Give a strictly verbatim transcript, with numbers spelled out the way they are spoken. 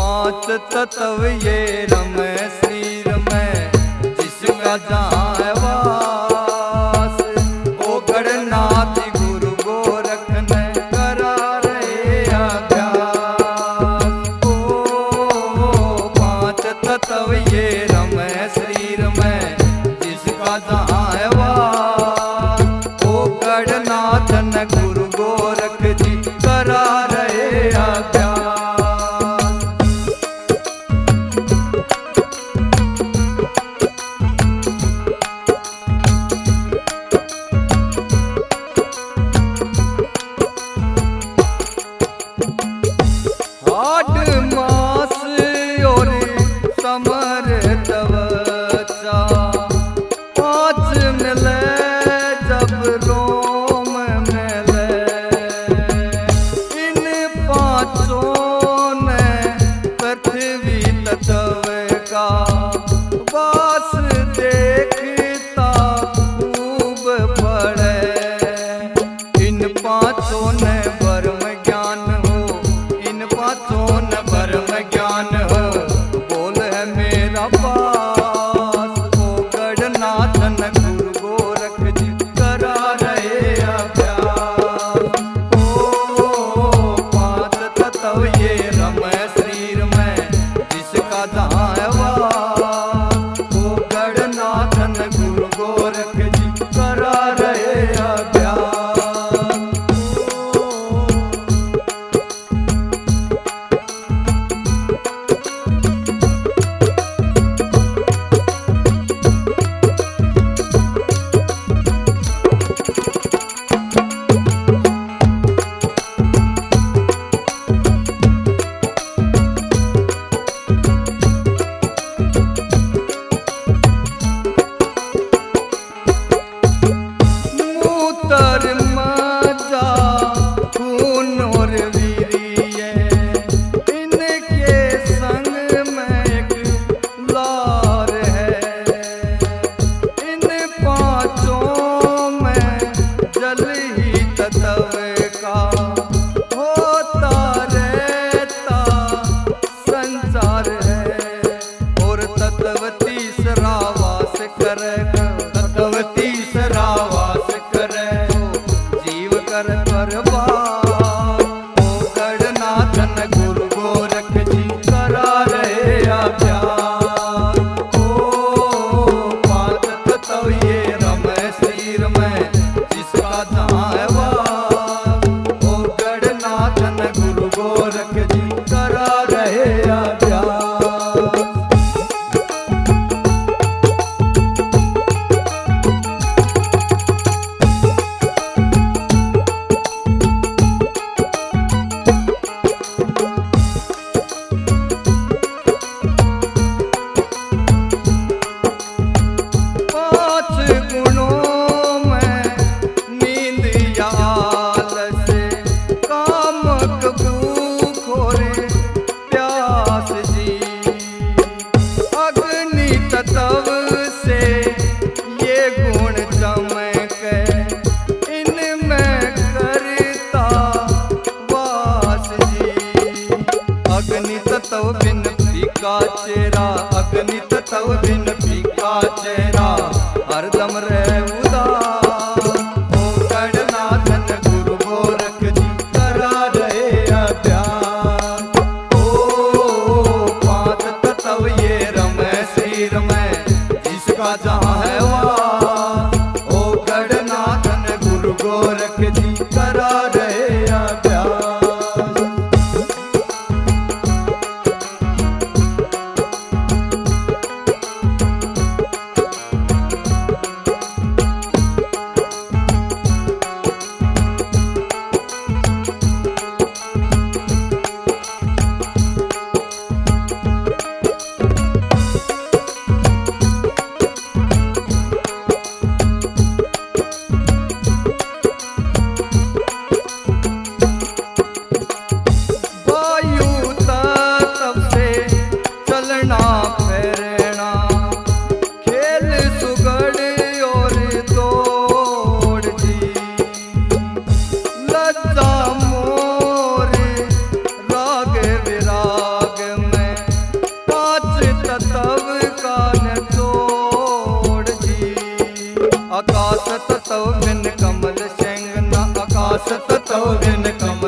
पांच तत्व ये रमय श्री रमय जिसका जहाँ है वास। ओ गणनाथ गुरु गोरख ने करा रहे अभ्यास। ओ पांच तत्व ये रमय श्री रमय जिसका जहाँ है वास। ओ गणनाथ न गुरु गोरख जी करा रहे अभ्यास। चेहरा अग्नि तत्व बिन फीका चेहरा हरदम रहे उदास। ओ गणनाथन गुरु गोरख जी करा रहे अभ्यास। ओ पांच तत्व ये रमय श्री रमय जिसका जहाँ है वास। ओ गणनाथन गुरु गोरख जी करा रहे अभ्यास। आकाश तत्व बिन कमल सिंह ना आकाश तत्व बिन कमल